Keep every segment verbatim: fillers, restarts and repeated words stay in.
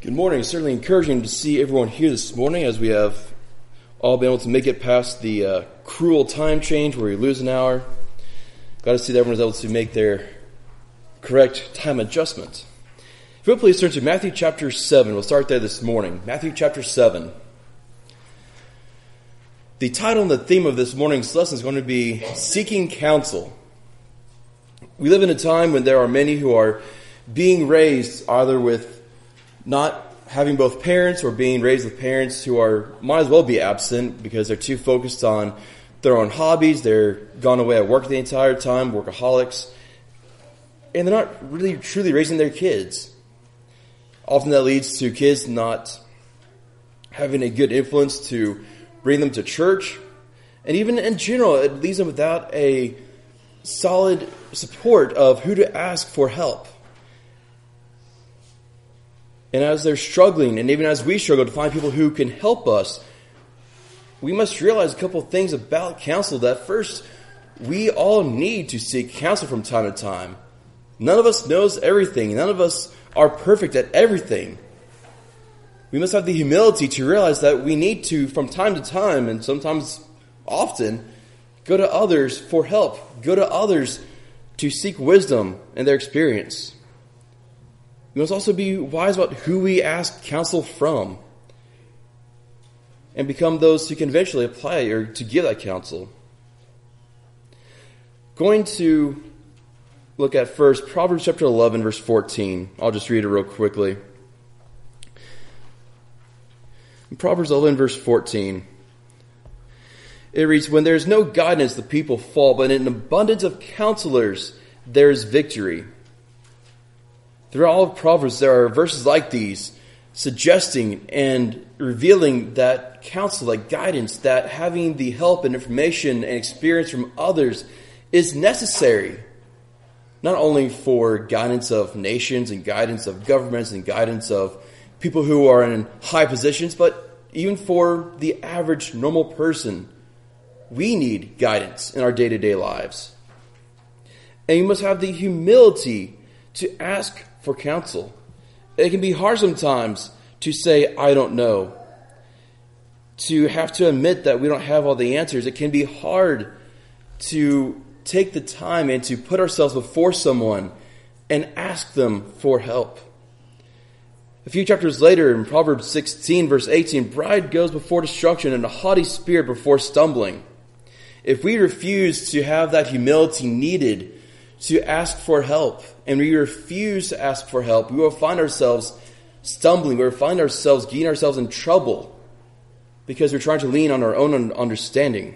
Good morning. It's certainly encouraging to see everyone here this morning as we have all been able to make it past the uh, cruel time change where we lose an hour. Glad to see that everyone was able to make their correct time adjustment. If you'll please turn to Matthew chapter seven. We'll start there this morning. Matthew chapter seven. The title and the theme of this morning's lesson is going to be Seeking Counsel. We live in a time when there are many who are being raised either with not having both parents or being raised with parents who are might as well be absent because they're too focused on their own hobbies. They're gone away at work the entire time, workaholics, and they're not really truly raising their kids. Often that leads to kids not having a good influence to bring them to church, and even in general, it leaves them without a solid support of who to ask for help. And as they're struggling, and even as we struggle to find people who can help us, we must realize a couple of things about counsel. That first, we all need to seek counsel from time to time. None of us knows everything. None of us are perfect at everything. We must have the humility to realize that we need to, from time to time, and sometimes often, go to others for help. Go to others to seek wisdom and their experience. We must also be wise about who we ask counsel from and become those who can eventually apply or to give that counsel. Going to look at first Proverbs chapter eleven, verse fourteen. I'll just read it real quickly. In Proverbs eleven, verse fourteen, it reads, "When there is no guidance, the people fall, but in an abundance of counselors there is victory." Throughout all of Proverbs, there are verses like these suggesting and revealing that counsel, that guidance, that having the help and information and experience from others is necessary. Not only for guidance of nations and guidance of governments and guidance of people who are in high positions, but even for the average normal person. We need guidance in our day-to-day lives. And you must have the humility to ask for counsel. It can be hard sometimes to say, I don't know. To have to admit that we don't have all the answers. It can be hard to take the time and to put ourselves before someone and ask them for help. A few chapters later in Proverbs sixteen, verse eighteen, "Pride goes before destruction and a haughty spirit before stumbling." If we refuse to have that humility needed to ask for help, and we refuse to ask for help, we will find ourselves stumbling. We will find ourselves getting ourselves in trouble because we're trying to lean on our own understanding.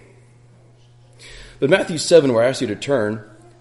But Matthew seven, where I ask you to turn,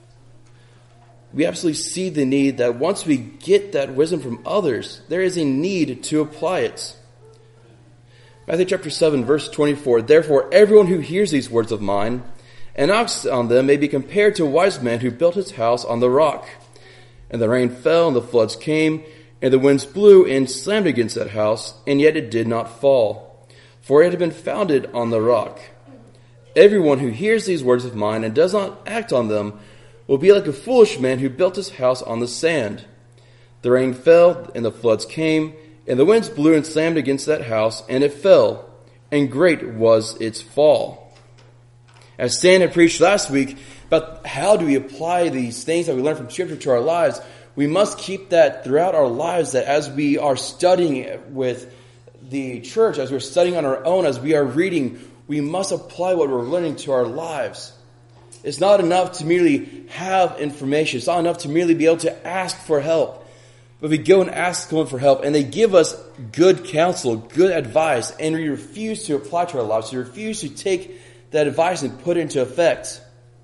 we absolutely see the need that once we get that wisdom from others, there is a need to apply it. Matthew chapter seven, verse twenty-four, "Therefore everyone who hears these words of mine and acts on them may be compared to a wise man who built his house on the rock. And the rain fell, and the floods came, and the winds blew and slammed against that house, and yet it did not fall, for it had been founded on the rock. Everyone who hears these words of mine and does not act on them will be like a foolish man who built his house on the sand. The rain fell, and the floods came, and the winds blew and slammed against that house, and it fell, and great was its fall." As Stan had preached last week about how do we apply these things that we learn from Scripture to our lives, we must keep that throughout our lives, that as we are studying with the church, as we're studying on our own, as we are reading, we must apply what we're learning to our lives. It's not enough to merely have information. It's not enough to merely be able to ask for help. But we go and ask someone for help, and they give us good counsel, good advice, and we refuse to apply to our lives. We refuse to take that advice and put it into effect.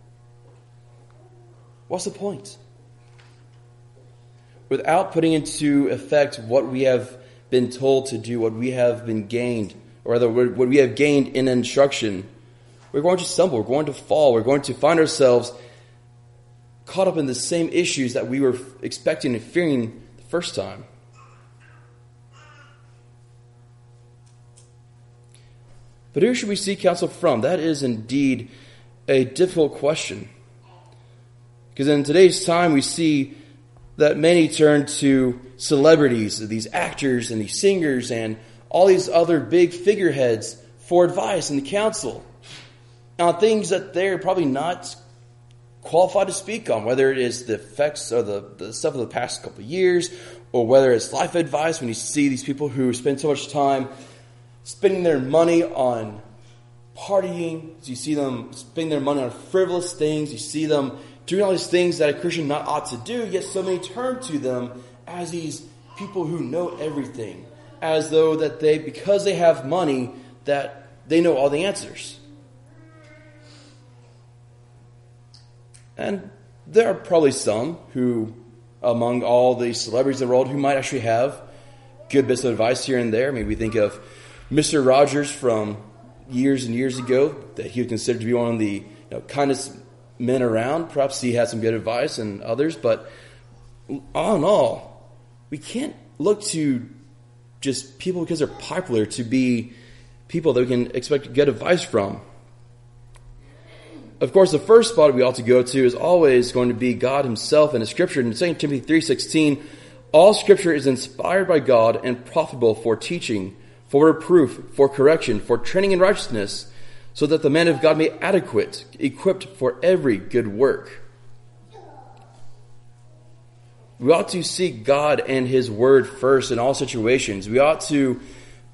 What's the point? Without putting into effect what we have been told to do, what we have been gained, or rather what we have gained in instruction, we're going to stumble, we're going to fall, we're going to find ourselves caught up in the same issues that we were expecting and fearing the first time. But who should we seek counsel from? That is indeed a difficult question. Because in today's time we see that many turn to celebrities, these actors and these singers and all these other big figureheads for advice and counsel on things that they're probably not qualified to speak on, whether it is the effects or the, the stuff of the past couple of years, or whether it's life advice when you see these people who spend so much time spending their money on partying. You see them spending their money on frivolous things. You see them doing all these things that a Christian not ought to do, yet so many turn to them as these people who know everything, as though that they, because they have money, that they know all the answers. And there are probably some who, among all the celebrities in the world, who might actually have good bits of advice here and there. Maybe think of Mister Rogers from years and years ago, that he would consider to be one of the you know, kindest men around. Perhaps he had some good advice and others, but all in all, we can't look to just people because they're popular to be people that we can expect to get advice from. Of course, the first spot we ought to go to is always going to be God himself and his scripture. In Second Timothy three sixteen, all scripture is inspired by God and profitable for teaching, for reproof, for correction, for training in righteousness, so that the man of God may be adequate, equipped for every good work. We ought to seek God and his word first in all situations. We ought to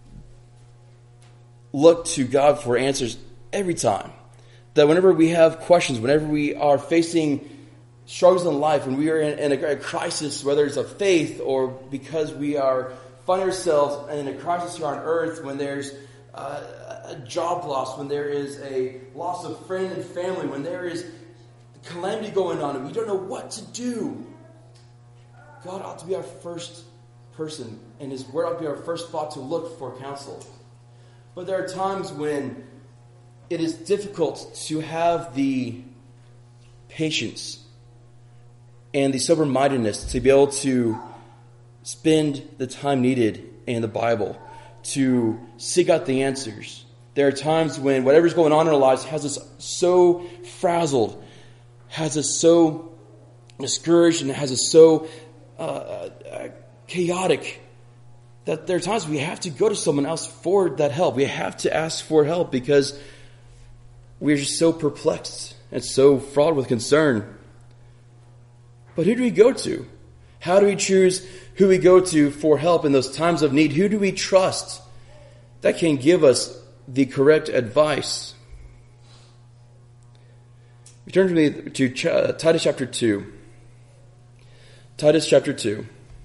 look to God for answers every time. That whenever we have questions, whenever we are facing struggles in life, when we are in, in a, a crisis, whether it's of faith or because we are finding ourselves in a crisis here on earth, when there's uh, a job loss, when there is a loss of friend and family, when there is calamity going on and we don't know what to do, God ought to be our first person, and his word ought to be our first spot to look for counsel. But there are times when it is difficult to have the patience and the sober-mindedness to be able to spend the time needed in the Bible to seek out the answers. There are times when whatever's going on in our lives has us so frazzled, has us so discouraged, and has us so uh, uh, chaotic that there are times we have to go to someone else for that help. We have to ask for help because we're just so perplexed and so fraught with concern. But who do we go to? How do we choose who we go to for help in those times of need? Who do we trust that can give us the correct advice? We turn to, me, to uh, Titus chapter two. Titus chapter two.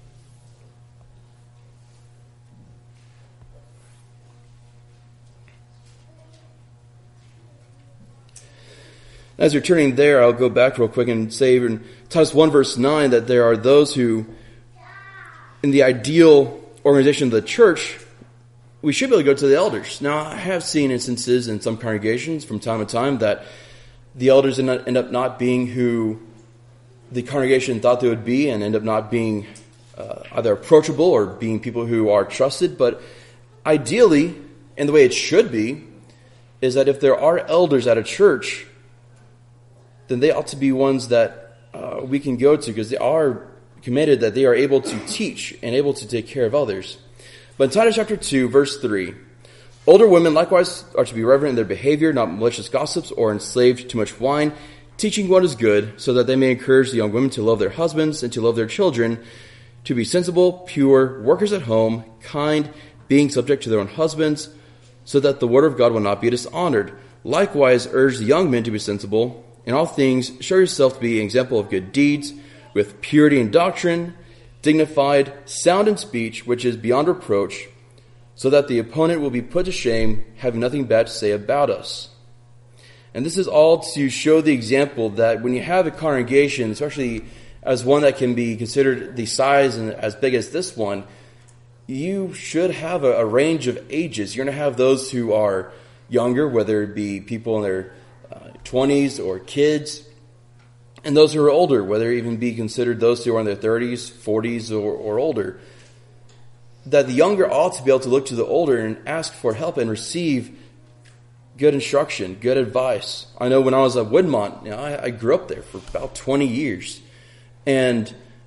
As you're turning there, I'll go back real quick and say in Titus one verse nine that there are those who, in the ideal organization of the church, we should be able to go to the elders. Now, I have seen instances in some congregations from time to time that the elders end up, end up not being who the congregation thought they would be, and end up not being uh, either approachable or being people who are trusted. But ideally, and the way it should be, is that if there are elders at a church, then they ought to be ones that uh, we can go to because they are committed, that they are able to teach and able to take care of others. But in Titus chapter two, verse three, older women likewise are to be reverent in their behavior, not malicious gossips or enslaved to too much wine, teaching what is good, so that they may encourage the young women to love their husbands and to love their children, to be sensible, pure, workers at home, kind, being subject to their own husbands, so that the word of God will not be dishonored. Likewise urge the young men to be sensible. In all things, show yourself to be an example of good deeds, with purity in doctrine, dignified, sound in speech, which is beyond reproach, so that the opponent will be put to shame, having nothing bad to say about us. And this is all to show the example that when you have a congregation, especially as one that can be considered the size and as big as this one, you should have a, a range of ages. You're going to have those who are younger, whether it be people in their twenties or kids, and those who are older, whether it even be considered those who are in their thirties, forties, or, or older. That the younger ought to be able to look to the older and ask for help and receive good instruction, good advice. I know when I was at Woodmont, you know, I, I grew up there for about twenty years, and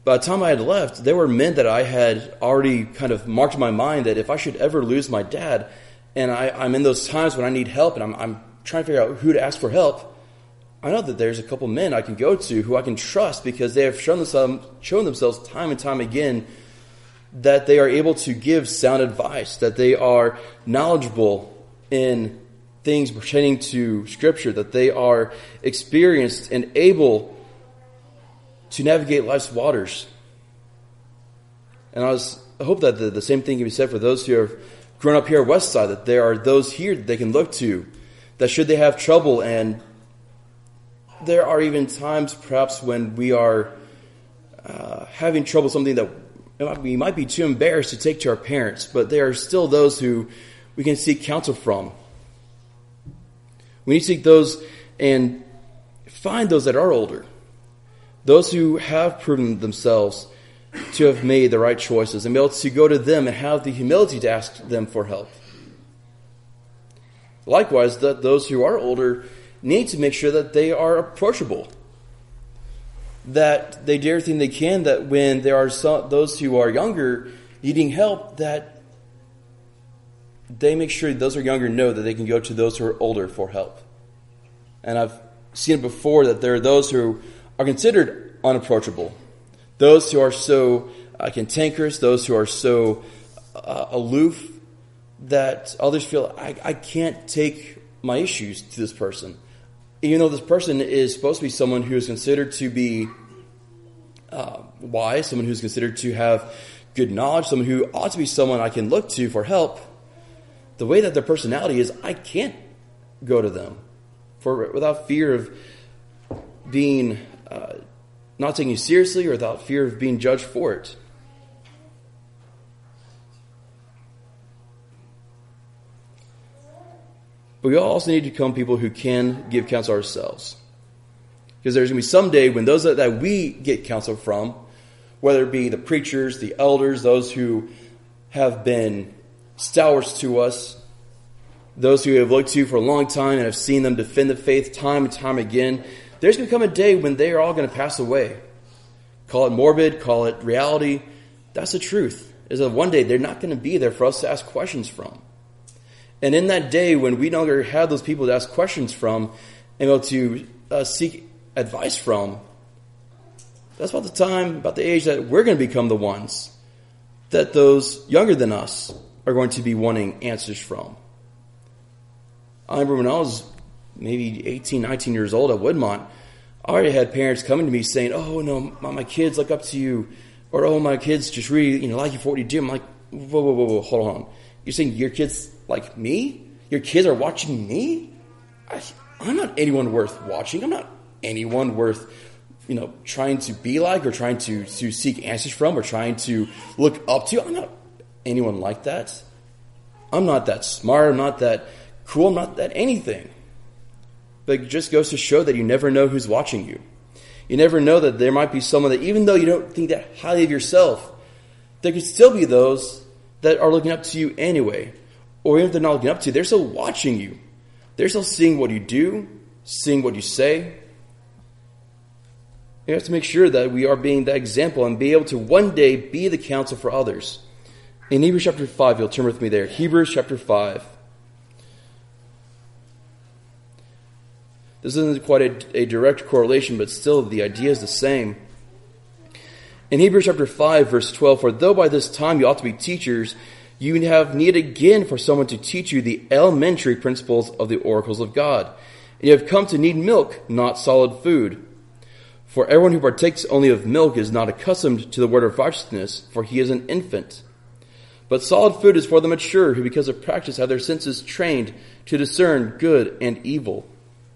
by the time I had left, there were men that I had already kind of marked in my mind that if I should ever lose my dad, and I, I'm in those times when I need help and I'm, I'm trying to figure out who to ask for help, I know that there's a couple men I can go to who I can trust because they have shown themselves, shown themselves time and time again that they are able to give sound advice, that they are knowledgeable in things pertaining to Scripture, that they are experienced and able to navigate life's waters. And I, was, I hope that the, the same thing can be said for those who have grown up here at Westside, that there are those here that they can look to, that should they have trouble, and there are even times perhaps when we are uh, having trouble, something that we might be too embarrassed to take to our parents, but there are still those who we can seek counsel from. We need to seek those and find those that are older, those who have proven themselves to have made the right choices, and be able to go to them and have the humility to ask them for help. Likewise, that those who are older need to make sure that they are approachable, that they do everything they can, that when there are some, those who are younger needing help, that they make sure those who are younger know that they can go to those who are older for help. And I've seen it before that there are those who are considered unapproachable, those who are so uh, cantankerous, those who are so uh, aloof, that others feel, I, I can't take my issues to this person. Even though this person is supposed to be someone who is considered to be uh, wise, someone who is considered to have good knowledge, someone who ought to be someone I can look to for help, the way that their personality is, I can't go to them for without fear of being uh, not taken you seriously, or without fear of being judged for it. But we also need to become people who can give counsel ourselves. Because there's going to be some day when those that, that we get counsel from, whether it be the preachers, the elders, those who have been stalwarts to us, those who have looked to for a long time and have seen them defend the faith time and time again, there's going to come a day when they are all going to pass away. Call it morbid, call it reality. That's the truth, is that one day they're not going to be there for us to ask questions from. And in that day when we no longer have those people to ask questions from and able to uh, seek advice from, that's about the time, about the age that we're going to become the ones that those younger than us are going to be wanting answers from. I remember when I was maybe eighteen, nineteen years old at Woodmont, I already had parents coming to me saying, oh, no, my, my kids look up to you. Or, oh, my kids just really, you know, like you for what you do. I'm like, whoa, whoa, whoa, whoa, hold on. You're saying your kids like me? Your kids are watching me? I, I'm not anyone worth watching. I'm not anyone worth, you know, trying to be like, or trying to, to seek answers from, or trying to look up to. I'm not anyone like that. I'm not that smart. I'm not that cool. I'm not that anything. But it just goes to show that you never know who's watching you. You never know that there might be someone that, even though you don't think that highly of yourself, there could still be those that are looking up to you anyway. Or even if they're not looking up to you, they're still watching you. They're still seeing what you do, seeing what you say. You have to make sure that we are being that example and be able to one day be the counsel for others. In Hebrews chapter five, you'll turn with me there. Hebrews chapter five. This isn't quite a, a direct correlation, but still the idea is the same. In Hebrews chapter five, verse twelve, for though by this time you ought to be teachers, you have need again for someone to teach you the elementary principles of the oracles of God. And you have come to need milk, not solid food. For everyone who partakes only of milk is not accustomed to the word of righteousness, for he is an infant. But solid food is for the mature, who because of practice have their senses trained to discern good and evil.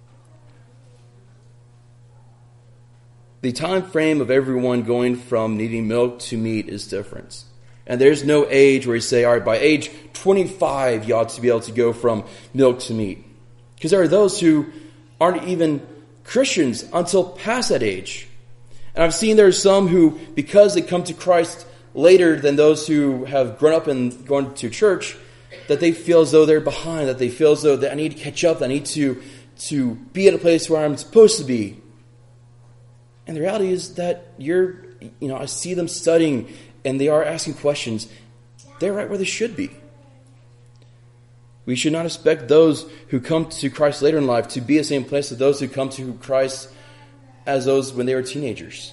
The time frame of everyone going from needing milk to meat is different. And there's no age where you say, all right, by age twenty-five, you ought to be able to go from milk to meat. Because there are those who aren't even Christians until past that age. And I've seen there are some who, because they come to Christ later than those who have grown up and gone to church, that they feel as though they're behind, that they feel as though that I need to catch up, I need to, to be at a place where I'm supposed to be. And the reality is that you're you know, I see them studying and they are asking questions. They're right where they should be. We should not expect those who come to Christ later in life to be the same place as those who come to Christ as those when they were teenagers.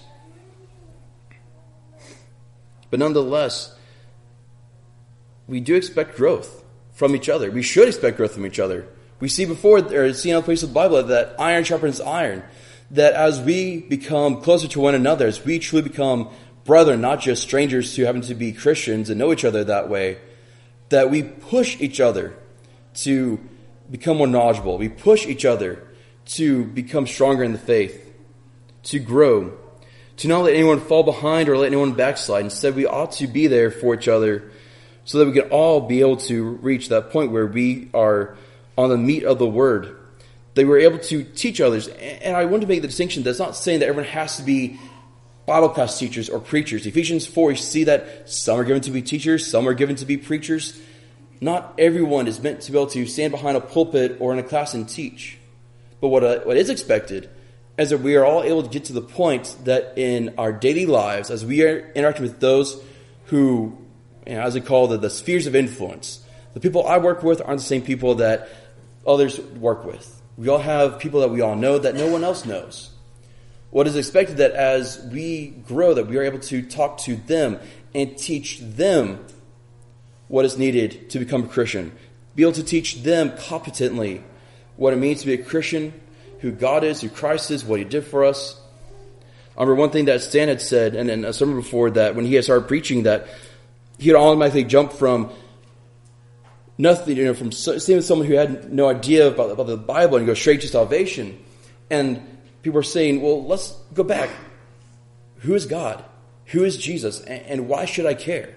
But nonetheless, we do expect growth from each other. We should expect growth from each other. We see before, or see in other places of the Bible, that iron sharpens iron. That as we become closer to one another, as we truly become brethren, not just strangers who happen to be Christians and know each other that way, that we push each other to become more knowledgeable. We push each other to become stronger in the faith, to grow, to not let anyone fall behind or let anyone backslide. Instead, we ought to be there for each other so that we can all be able to reach that point where we are on the meat of the word, that we're able to teach others. And I want to make the distinction that's not saying that everyone has to be Bible class teachers or preachers. Ephesians four, you see that some are given to be teachers, some are given to be preachers. Not everyone is meant to be able to stand behind a pulpit or in a class and teach. But what uh, what is expected is that we are all able to get to the point that in our daily lives, as we are interacting with those who, you know, as we call the, the spheres of influence, the people I work with aren't the same people that others work with. We all have people that we all know that no one else knows. What is expected that as we grow, that we are able to talk to them and teach them what is needed to become a Christian. Be able to teach them competently what it means to be a Christian, who God is, who Christ is, what he did for us. I remember one thing that Stan had said, and in a sermon before, that when he had started preaching, that he would automatically jump from nothing, you know, from seeing with someone who had no idea about, about the Bible and go straight to salvation. And people are saying, well, let's go back. Who is God? Who is Jesus? And, and why should I care?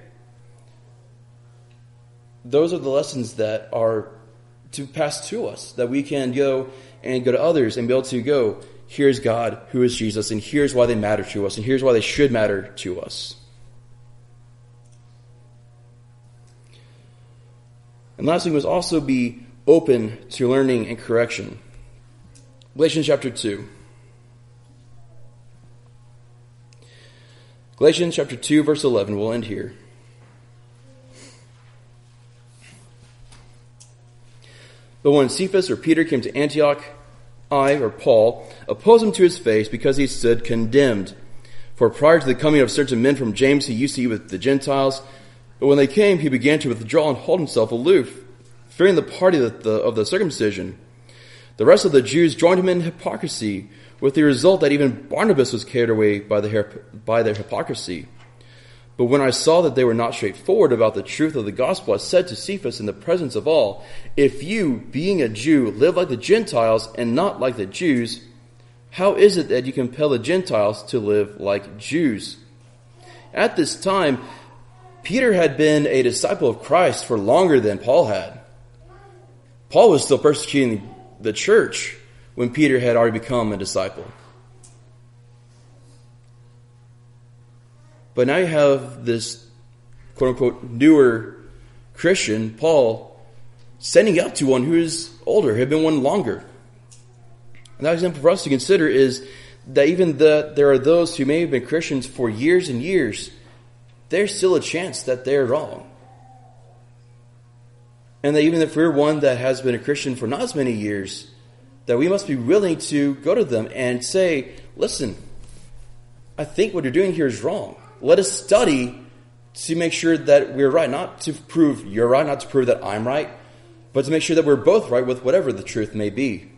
Those are the lessons that are to pass to us, that we can go and go to others and be able to go, here's God, who is Jesus, and here's why they matter to us, and here's why they should matter to us. And lastly, we must also be open to learning and correction. Galatians chapter two. Galatians chapter two, verse eleven, we'll end here. But when Cephas or Peter came to Antioch, I, or Paul, opposed him to his face because he stood condemned. For prior to the coming of certain men from James, he used to eat with the Gentiles. But when they came, he began to withdraw and hold himself aloof, fearing the party of the, of the circumcision. The rest of the Jews joined him in hypocrisy, with the result that even Barnabas was carried away by, the, by their hypocrisy. But when I saw that they were not straightforward about the truth of the gospel, I said to Cephas in the presence of all, if you, being a Jew, live like the Gentiles and not like the Jews, how is it that you compel the Gentiles to live like Jews? At this time, Peter had been a disciple of Christ for longer than Paul had. Paul was still persecuting the church when Peter had already become a disciple. But now you have this quote-unquote newer Christian, Paul, standing up to one who is older, had been one longer. And that example for us to consider is that even the, there are those who may have been Christians for years and years, there's still a chance that they're wrong. And that even if we're one that has been a Christian for not as many years, that we must be willing to go to them and say, listen, I think what you're doing here is wrong. Let us study to make sure that we're right. Not to prove you're right, not to prove that I'm right, but to make sure that we're both right with whatever the truth may be.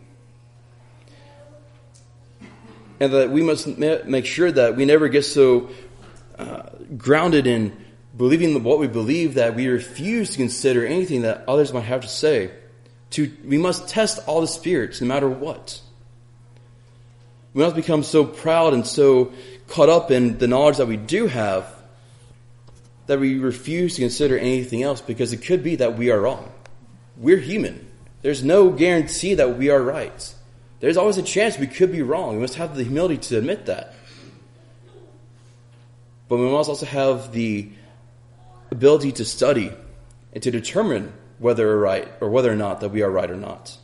And that we must make sure that we never get so uh, grounded in believing what we believe that we refuse to consider anything that others might have to say. To, we must test all the spirits no matter what. We must become so proud and so caught up in the knowledge that we do have that we refuse to consider anything else, because it could be that we are wrong. We're human. There's no guarantee that we are right. There's always a chance we could be wrong. We must have the humility to admit that. But we must also have the ability to study and to determine whether we're right or whether or not that we are right or not.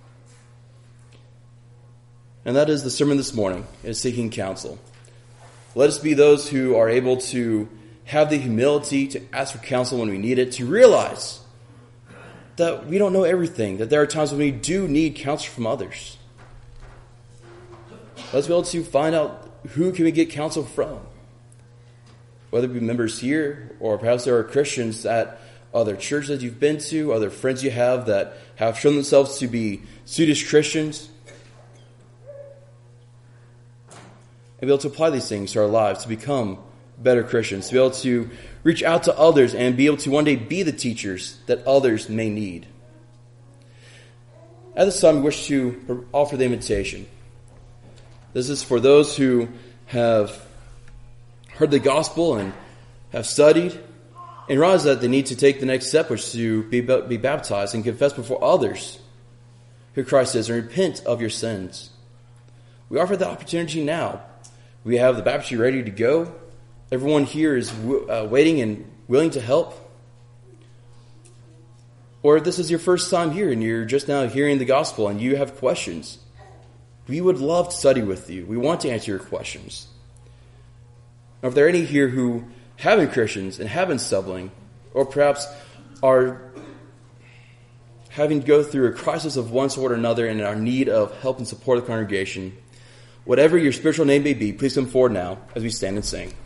And that is the sermon this morning, is seeking counsel. Let us be those who are able to have the humility to ask for counsel when we need it, to realize that we don't know everything, that there are times when we do need counsel from others. Let's be able to find out who can we get counsel from. Whether it be members here, or perhaps there are Christians at other churches that you've been to, other friends you have that have shown themselves to be Swedish Christians. And be able to apply these things to our lives to become better Christians, to be able to reach out to others and be able to one day be the teachers that others may need. At this time, we wish to offer the invitation. This is for those who have heard the gospel and have studied and realize that they need to take the next step, which is to be, be baptized and confess before others who Christ is and repent of your sins. We offer the opportunity now. We have the baptistry ready to go. Everyone here is uh, waiting and willing to help. Or if this is your first time here and you're just now hearing the gospel and you have questions, we would love to study with you. We want to answer your questions. Now, if there are any here who have been Christians and have been stumbling, or perhaps are having to go through a crisis of one sort or another and are in need of help and support of the congregation, whatever your spiritual name may be, please come forward now as we stand and sing.